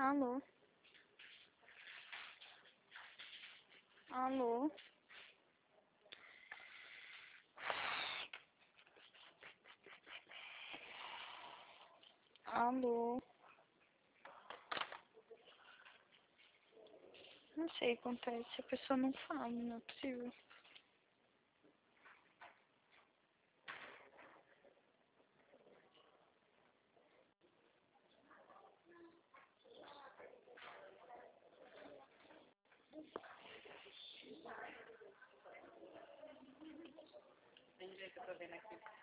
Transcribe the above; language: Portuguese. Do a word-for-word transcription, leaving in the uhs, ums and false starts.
Alô? Alô? Alô? Não sei o que acontece, a pessoa não fala, não é possível. Tem jeito, eu tô vendo aqui.